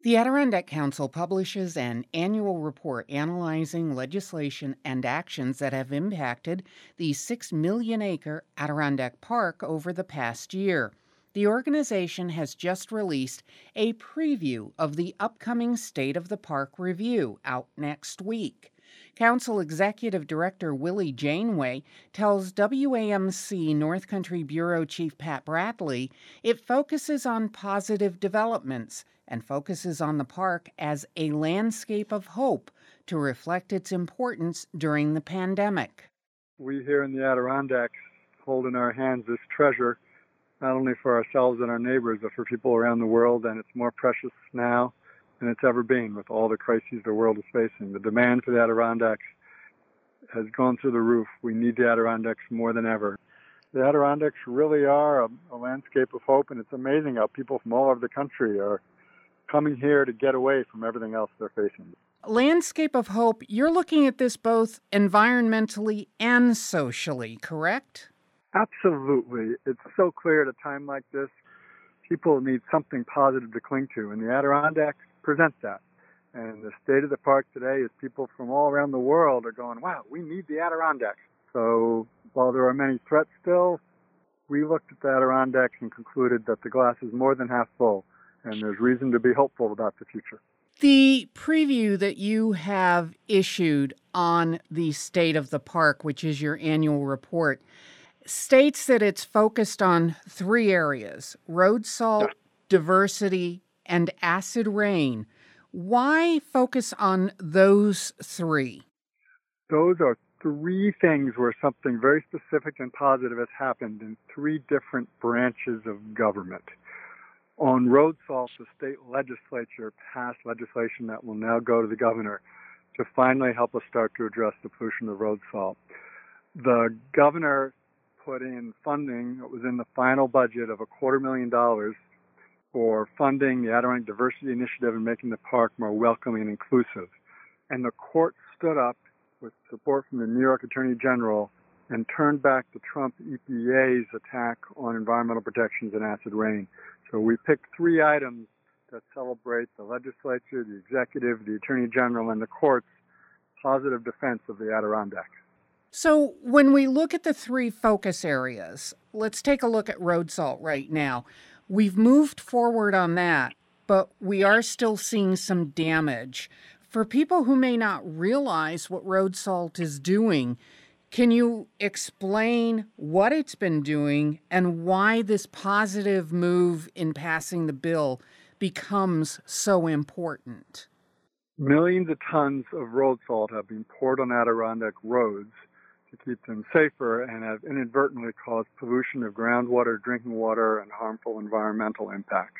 The Adirondack Council publishes an annual report analyzing legislation and actions that have impacted the 6 million acre Adirondack Park over the past year. The organization has just released a preview of the upcoming State of the Park review out next week. Council Executive Director Willie Janeway tells WAMC North Country Bureau Chief Pat Bradley it focuses on positive developments and focuses on the park as a landscape of hope to reflect its importance during the pandemic. We here in the Adirondacks hold in our hands this treasure, not only for ourselves and our neighbors, but for people around the world, and it's more precious now than it's ever been with all the crises the world is facing. The demand for the Adirondacks has gone through the roof. We need the Adirondacks more than ever. The Adirondacks really are a landscape of hope, and it's amazing how people from all over the country are coming here to get away from everything else they're facing. Landscape of hope, you're looking at this both environmentally and socially, correct? Absolutely. It's so clear at a time like this, people need something positive to cling to, and the Adirondacks present that. And the state of the park today is people from all around the world are going, wow, we need the Adirondacks. So while there are many threats still, we looked at the Adirondacks and concluded that the glass is more than half full, and there's reason to be hopeful about the future. The preview that you have issued on the State of the Park, which is your annual report, states that it's focused on 3 areas: road salt, diversity, and acid rain. Why focus on those 3? Those are 3 things where something very specific and positive has happened in 3 different branches of government. On road salt, the state legislature passed legislation that will now go to the governor to finally help us start to address the pollution of road salt. The governor put in funding that was in the final budget of $250,000 for funding the Adirondack Diversity Initiative and making the park more welcoming and inclusive. And the court stood up with support from the New York Attorney General and turned back the Trump EPA's attack on environmental protections and acid rain. So we picked 3 items that celebrate the legislature, the executive, the Attorney General, and the court's positive defense of the Adirondacks. So when we look at the 3 focus areas, let's take a look at road salt right now. We've moved forward on that, but we are still seeing some damage. For people who may not realize what road salt is doing, can you explain what it's been doing and why this positive move in passing the bill becomes so important? Millions of tons of road salt have been poured on Adirondack roads to keep them safer and have inadvertently caused pollution of groundwater, drinking water, and harmful environmental impacts.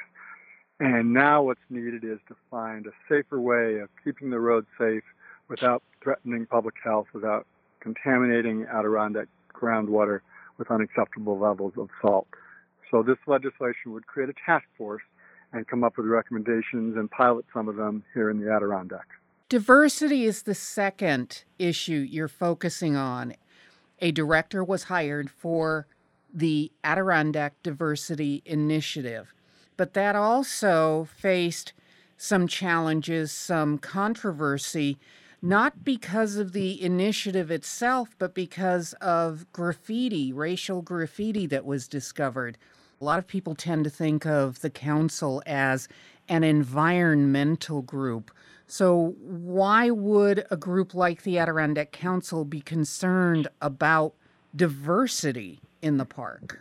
And now what's needed is to find a safer way of keeping the roads safe without threatening public health, without contaminating Adirondack groundwater with unacceptable levels of salt. So this legislation would create a task force and come up with recommendations and pilot some of them here in the Adirondacks. Diversity is the second issue you're focusing on. A director was hired for the Adirondack Diversity Initiative, but that also faced some challenges, some controversy, not because of the initiative itself, but because of graffiti, racial graffiti that was discovered. A lot of people tend to think of the council as an environmental group. So why would a group like the Adirondack Council be concerned about diversity in the park?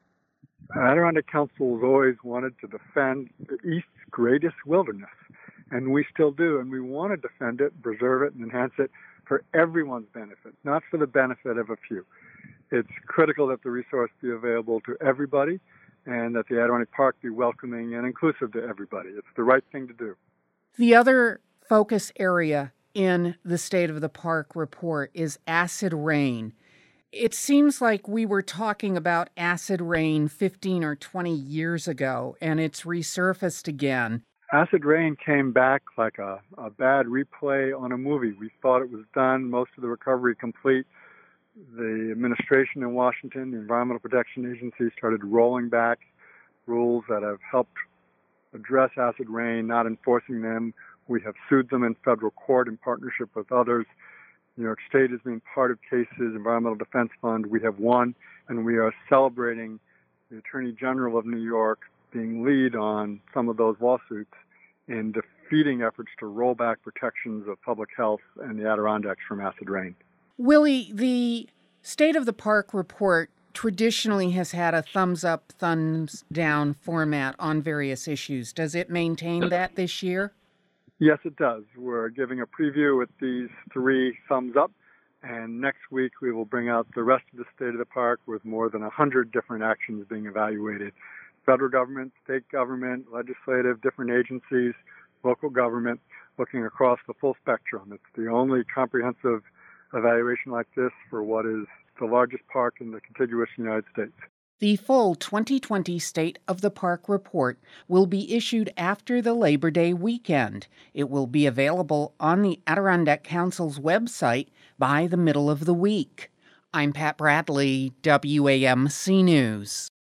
Adirondack Council has always wanted to defend the East's greatest wilderness, and we still do, and we want to defend it, preserve it, and enhance it for everyone's benefit, not for the benefit of a few. It's critical that the resource be available to everybody and that the Adirondack Park be welcoming and inclusive to everybody. It's the right thing to do. The other focus area in the State of the Park report is acid rain. It seems like we were talking about acid rain 15 or 20 years ago, and it's resurfaced again. Acid rain came back like a bad replay on a movie. We thought it was done, most of the recovery complete. The administration in Washington, the Environmental Protection Agency, started rolling back rules that have helped address acid rain, not enforcing them. We have sued them in federal court in partnership with others. New York State has been part of cases, Environmental Defense Fund. We have won, and we are celebrating the Attorney General of New York being lead on some of those lawsuits in defeating efforts to roll back protections of public health and the Adirondacks from acid rain. Willie, the State of the Park report traditionally has had a thumbs up, thumbs down format on various issues. Does it maintain that this year? Yes, it does. We're giving a preview with these 3 thumbs up, and next week we will bring out the rest of the State of the Park with more than 100 different actions being evaluated. Federal government, state government, legislative, different agencies, local government, looking across the full spectrum. It's the only comprehensive evaluation like this for what is the largest park in the contiguous United States. The full 2020 State of the Park report will be issued after the Labor Day weekend. It will be available on the Adirondack Council's website by the middle of the week. I'm Pat Bradley, WAMC News.